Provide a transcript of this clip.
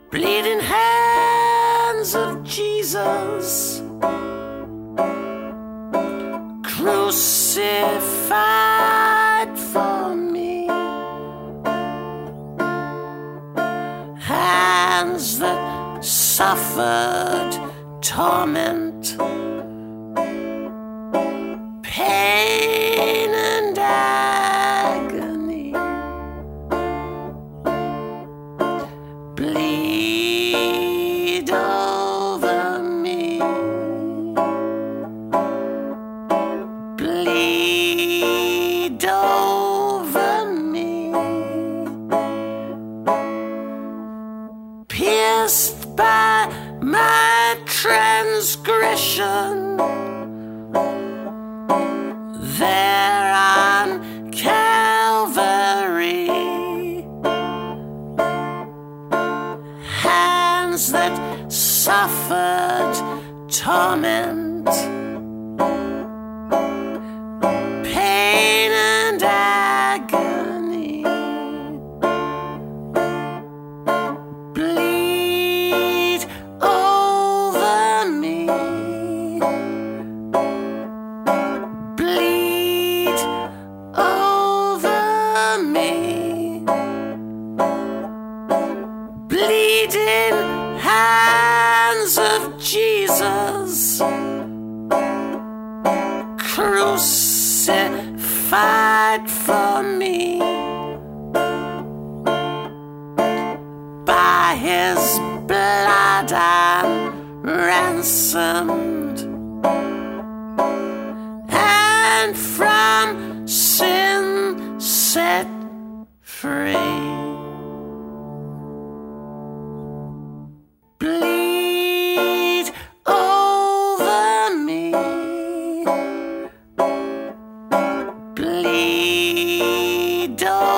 bleeding hands of Jesus, crucified for me. Hands that suffered torment, pain and agony, bleed over me, bleed over me, pierced by my transgression, there on Calvary. Hands that suffered torment, pain and agony, bleed over me, bleed over me, bleeding hands of Jesus, crucified for me. By his blood I'm ransomed, and from sin set free. Bleed over me, bleed over